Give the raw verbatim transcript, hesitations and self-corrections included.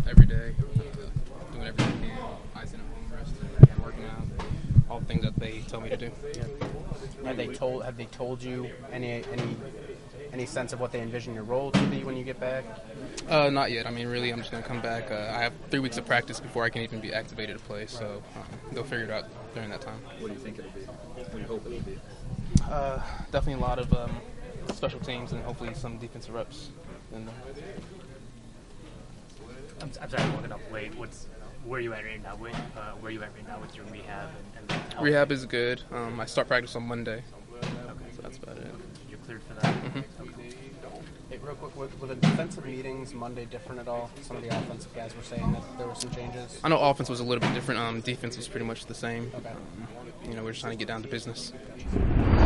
every day, uh, doing everything I can, icing at home, resting, working out, all the things that they tell me to do. Yeah. Have they told Have they told you any any any sense of what they envision your role to be when you get back? Uh, not yet. I mean, really, I'm just going to come back. Uh, I have three weeks of practice before I can even be activated to play, so um, they'll figure it out during that time. What do you think it'll be? What do you hope it'll be? Uh, definitely a lot of um, special teams and hopefully some defensive reps. And, uh, I'm, I'm sorry, I'm looking up late. What's where are you at right now? With, uh, where are you at right now with your rehab and, and health? Rehab is good. Um, I start practice on Monday, Okay. so that's about it. You're cleared for that? Mm-hmm. Okay. Hey, real quick, were, were the defensive meetings Monday different at all? Some of the offensive guys were saying that there were some changes. I know offense was a little bit different. Um, defense was pretty much the same. Okay. Um, you know, we're just trying to get down to business. Gotcha.